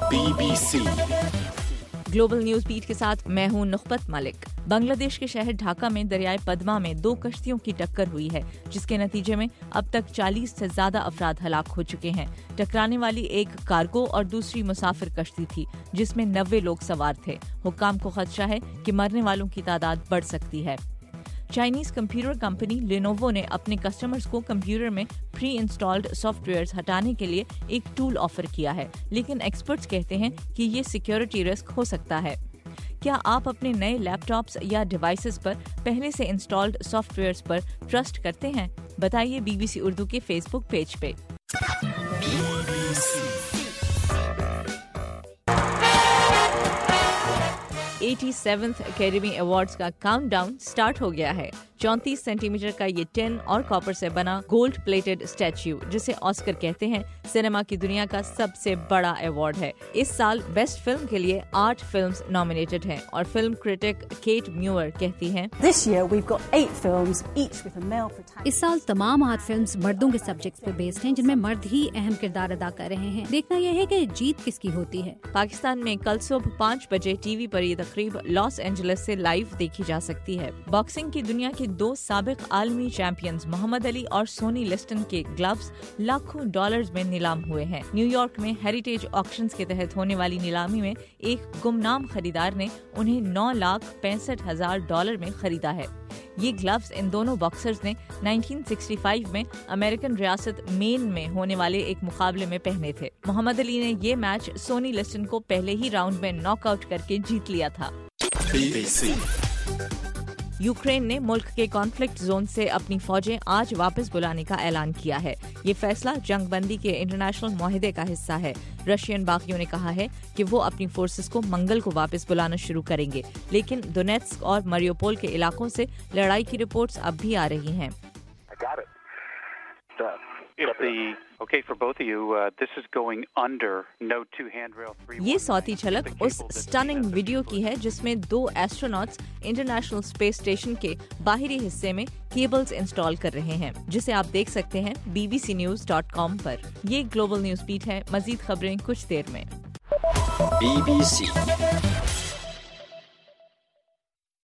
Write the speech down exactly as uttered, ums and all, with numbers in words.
BBC global news beat के साथ मैं हूं नुखबत मलिक। बांग्लादेश के शहर ढाका में दरियाई पद्मा में दो कश्तियों की टक्कर हुई है, जिसके नतीजे में अब तक चालीस से ज्यादा अफराद हलाक हो चुके हैं। टकराने वाली एक कार्गो और दूसरी मुसाफिर कश्ती थी, जिसमें नब्बे लोग सवार थे। हुक्काम को खदशा है कि मरने वालों की तादाद बढ़ सकती है। चाइनीज कंप्यूटर कंपनी लेनोवो ने अपने कस्टमर्स को कंप्यूटर में प्री इंस्टॉल्ड सॉफ्टवेयर्स हटाने के लिए एक टूल ऑफर किया है, लेकिन एक्सपर्ट्स कहते हैं कि ये सिक्योरिटी रिस्क हो सकता है। क्या आप अपने नए लैपटॉप्स या डिवाइसेस पर पहले से इंस्टॉल्ड सॉफ्टवेयर्स पर ट्रस्ट करते हैं? बताइए बीबीसी उर्दू के फेसबुक पेज पे। सत्तासीवें एकेडमी अवार्ड्स का काउंटडाउन स्टार्ट हो गया है। चौंतीस सेंटीमीटर का ये टिन और कॉपर से बना गोल्ड प्लेटेड स्टैच्यू, जिसे ऑस्कर कहते हैं, सिनेमा की दुनिया का सबसे बड़ा अवार्ड है। इस साल बेस्ट फिल्म के लिए आठ फिल्म्स नॉमिनेटेड हैं और फिल्म क्रिटिक केट म्यूअर कहती हैं, इस साल तमाम आठ फिल्म्स मर्दों के सब्जेक्ट्स पे बेस्ड हैं, जिनमें मर्द ही अहम किरदार अदा कर रहे हैं। देखना यह है कि जीत किसकी होती है। पाकिस्तान में कल सुबह पाँच बजे टीवी पर ये तकरीब लॉस एंजलिस से लाइव देखी जा सकती है। बॉक्सिंग की दुनिया के दो साबिक आलमी चैंपियंस मोहम्मद अली और सोनी लिस्टन के ग्लव्स लाखों डॉलर्स में नीलाम हुए हैं। न्यूयॉर्क में हेरिटेज ऑक्शंस के तहत होने वाली नीलामी में एक गुमनाम खरीदार ने उन्हें नौ लाख पैंसठ हजार डॉलर में खरीदा है। ये ग्लव्स इन दोनों बॉक्सर्स ने उन्नीस सौ पैंसठ में अमेरिकन रियासत मेन में होने वाले एक मुकाबले में पहने थे। मोहम्मद अली ने ये मैच सोनी लिस्टन को पहले ही राउंड में नॉकआउट करके जीत लिया था। यूक्रेन ने मुल्क के कॉन्फ्लिक्ट जोन से अपनी फौजें आज वापस बुलाने का ऐलान किया है। ये फैसला जंगबंदी के इंटरनेशनल मुआहदे का हिस्सा है। रशियन बागियों ने कहा है कि वो अपनी फोर्सेस को मंगल को वापस बुलाना शुरू करेंगे, लेकिन दोनेत्स्क और मरियोपोल के इलाकों से लड़ाई की रिपोर्ट्स अब भी आ रही हैं। ये सौती झलक उस स्टनिंग वीडियो की है जिसमें दो एस्ट्रोनॉट्स इंटरनेशनल स्पेस स्टेशन के बाहरी हिस्से में केबल्स इंस्टॉल कर रहे हैं, जिसे आप देख सकते हैं B B C news dot com पर। ये ग्लोबल न्यूज बीट है। मजीद खबरें कुछ देर में। बीबीसी